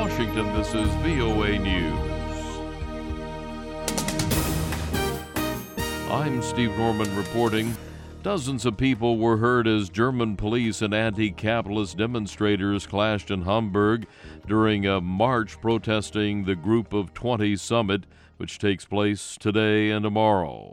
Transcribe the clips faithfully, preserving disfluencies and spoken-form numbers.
Washington, this is V O A News. I'm Steve Norman reporting. Dozens of people were hurt as German police and anti-capitalist demonstrators clashed in Hamburg during a march protesting the Group of twenty summit, which takes place today and tomorrow.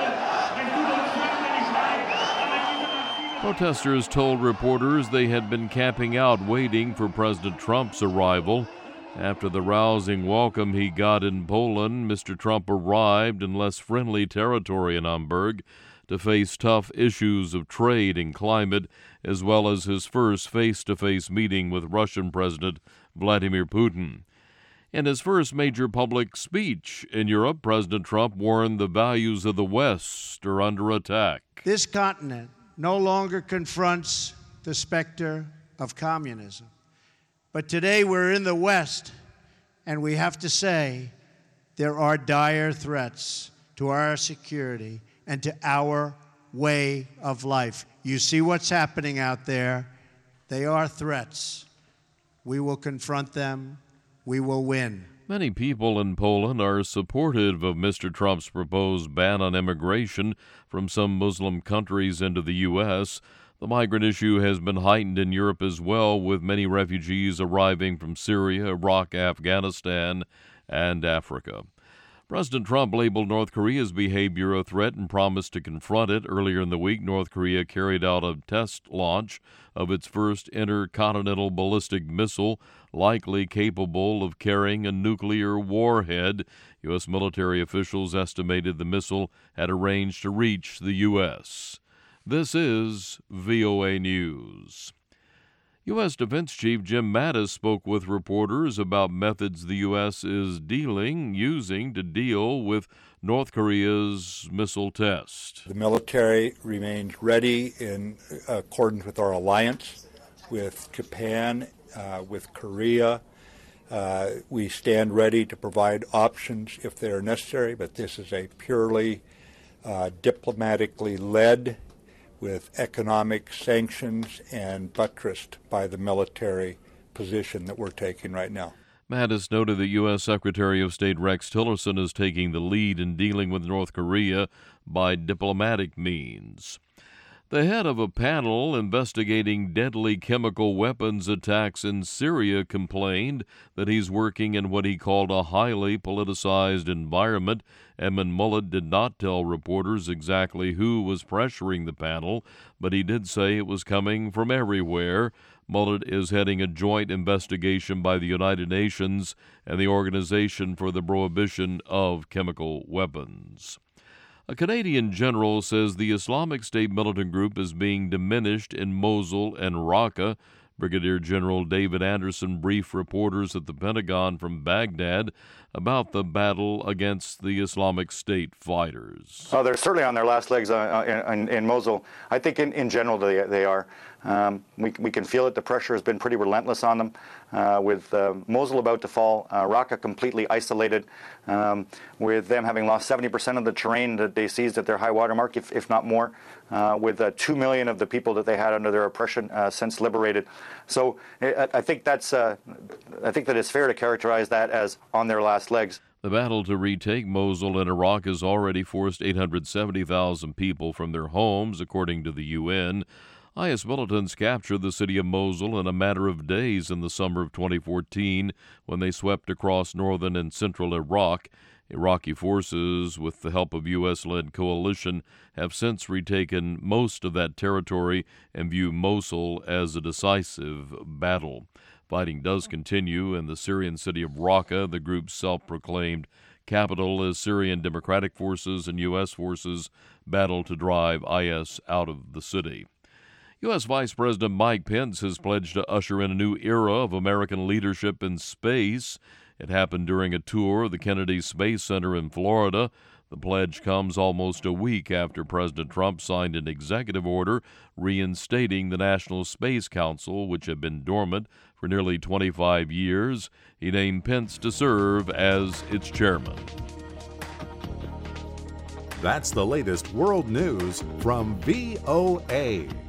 Protesters told reporters they had been camping out waiting for President Trump's arrival. After the rousing welcome he got in Poland, Mister Trump arrived in less friendly territory in Hamburg to face tough issues of trade and climate, as well as his first face-to-face meeting with Russian President Vladimir Putin. In his first major public speech in Europe, President Trump warned the values of the West are under attack. This continent no longer confronts the specter of communism. But today we're in the West, and we have to say there are dire threats to our security and to our way of life. You see what's happening out there. They are threats. We will confront them. We will win. Many people in Poland are supportive of Mister Trump's proposed ban on immigration from some Muslim countries into the U S. The migrant issue has been heightened in Europe as well, with many refugees arriving from Syria, Iraq, Afghanistan, and Africa. President Trump labeled North Korea's behavior a threat and promised to confront it. Earlier in the week, North Korea carried out a test launch of its first intercontinental ballistic missile, likely capable of carrying a nuclear warhead. U S military officials estimated the missile had a range to reach the U S. This is V O A News. U S. Defense Chief Jim Mattis spoke with reporters about methods the U S is dealing, using to deal with North Korea's missile test. The military remains ready in accordance with our alliance with Japan, uh, with Korea. Uh, we stand ready to provide options if they are necessary, but this is a purely uh, diplomatically led, with economic sanctions and buttressed by the military position that we're taking right now. Mattis noted that U S. Secretary of State Rex Tillerson is taking the lead in dealing with North Korea by diplomatic means. The head of a panel investigating deadly chemical weapons attacks in Syria complained that he's working in what he called a highly politicized environment. Edmund Mullet did not tell reporters exactly who was pressuring the panel, but he did say it was coming from everywhere. Mullet is heading a joint investigation by the United Nations and the Organization for the Prohibition of Chemical Weapons. A Canadian general says the Islamic State militant group is being diminished in Mosul and Raqqa. Brigadier General David Anderson briefed reporters at the Pentagon from Baghdad about the battle against the Islamic State fighters. Oh, they're certainly on their last legs uh, in, in Mosul. I think in, in general they, they are. Um, we, we can feel it. The pressure has been pretty relentless on them. Uh, with uh, Mosul about to fall, uh, Raqqa completely isolated, um, with them having lost seventy percent of the terrain that they seized at their high water mark, if, if not more, uh, with uh, two million of the people that they had under their oppression uh, since liberated. So I, I think that's uh, I think that it's fair to characterize that as on their last legs. The battle to retake Mosul in Iraq has already forced eight hundred seventy thousand people from their homes, according to the U N. I S militants captured the city of Mosul in a matter of days in the summer of twenty fourteen when they swept across northern and central Iraq. Iraqi forces, with the help of U S-led coalition, have since retaken most of that territory and view Mosul as a decisive battle. Fighting does continue in the Syrian city of Raqqa, the group's self-proclaimed capital, as Syrian Democratic Forces and U S forces battle to drive I S out of the city. U S. Vice President Mike Pence has pledged to usher in a new era of American leadership in space. It happened during a tour of the Kennedy Space Center in Florida. The pledge comes almost a week after President Trump signed an executive order reinstating the National Space Council, which had been dormant for nearly twenty-five years. He named Pence to serve as its chairman. That's the latest world news from V O A.